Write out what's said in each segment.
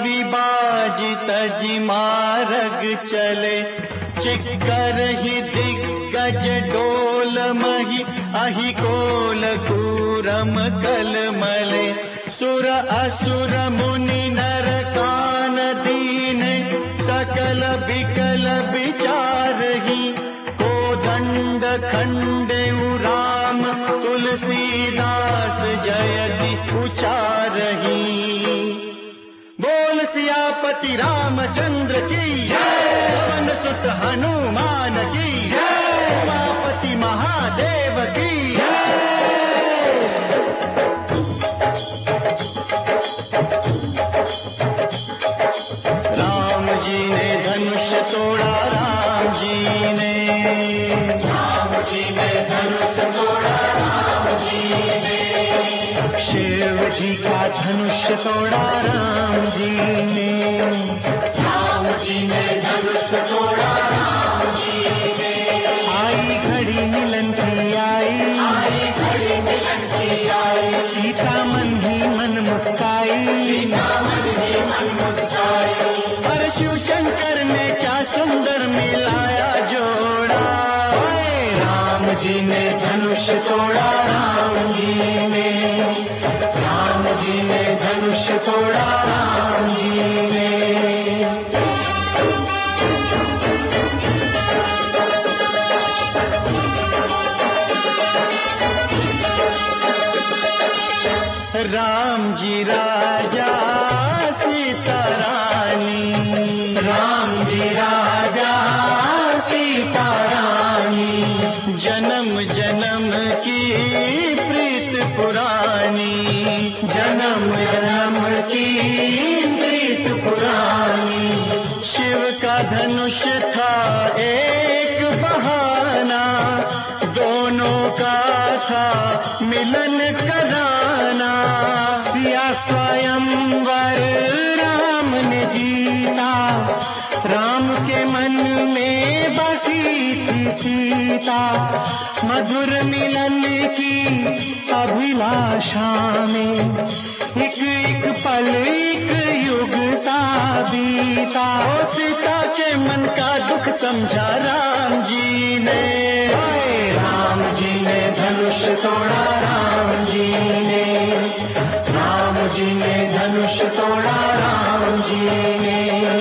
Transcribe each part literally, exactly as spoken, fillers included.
कवि बाजी तजी मार्ग चले, चिक्कर ही दिग्गज डोल मही अहि कोल कूरम कलमले, सुर असुर मुनि नर कान दीन सकल बिकल विचारहि, कोदंड खंडे राम तुलसीदास जयति उचारहि। बोल सियापति रामचंद्र की जय, पवन सुत हनुमान की जय, उमापति महादेव की जय। राम जी ने धनुष तोड़ा, राम जी ने, राम जी ने धनुष तोड़ा, राम जी ने, शिव जी का धनुष तोड़ा, राम जी ने, राम जी ने धनुष तोड़ा, राम जी ने। आई घड़ी मिलन की आई, आई घड़ी मिलन की आई, सीता मन ही मन मुस्काई, सीता मन ही मन मुस्काई। पर शिव शंकर ने क्या सुंदर मिलाया जोड़ा, राम जी ने धनुष तोड़ा, राम जी ने, राम जी ने धनुष तोड़ा, राम जी ने। राम जी राजा सीता रानी, राम जी राजा सीता रानी, जन्म जन्म की प्रीत पुरानी, जन्म जन्म की प्रीत पुरानी। शिव का धनुष था एक बहाना, दोनों का था मिलन कराना। सिया स्वयंवर राम ने जीता, राम के मन में बसी थी सीता, मधुर मिलन की अभिलाषा में एक एक पल एक युग सा बीता। ओ सीता के मन का दुख समझा राम जी ने, राम जी ने धनुष तोड़ा, राम जी ने, राम जी ने धनुष तोड़ा, राम जी ने।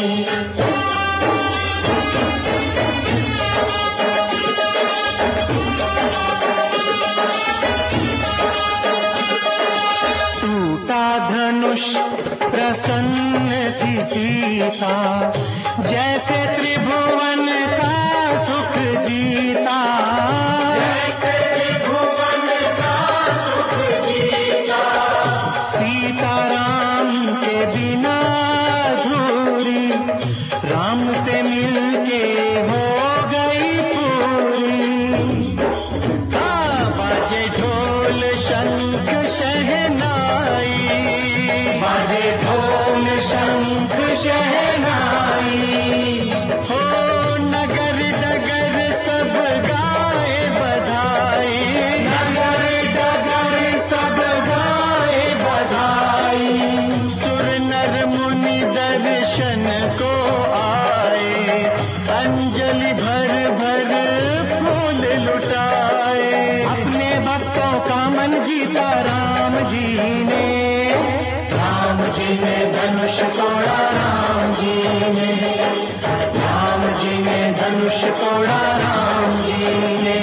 टूटा धनुष प्रसन्न थी सीता, जैसे त्रिभुवन का सुख जीता, जैसे त्रिभुवन का सुख जीता। सीता राम के बिना अधूरी, राम से मिलके हो गई पूरी। हाँ, बाजे ढोल शंख शहनाई, बाजे ढोल शंख शहनाई। हो नगर डगर सब गाए बधाई, नगर डगर सब गाए बधाई। सुर नर मुनि दर्शन को आए, अंजलि भर भर फूल लुटाए। अपने भक्तों का मन जीता राम जी ने, राम जी ने धनुष तोड़ा, राम जी ने, राम जी ने धनुष तोड़ा, राम जी ने।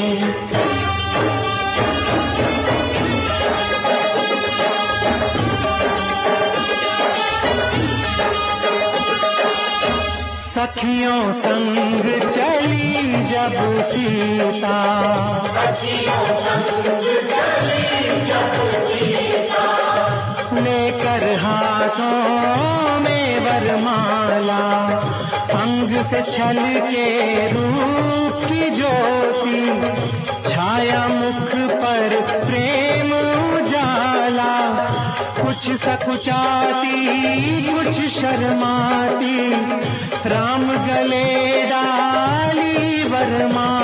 सखियों संग चली जब सीता, सखियों संग चली जब सीता, लेकर हाथों में वरमाला, अंग से छल के रूप की ज्योति, छाया मुख पर प्रेम उजाला। कुछ सकुचाती कुछ शर्माती, राम गले डाली वरमाला।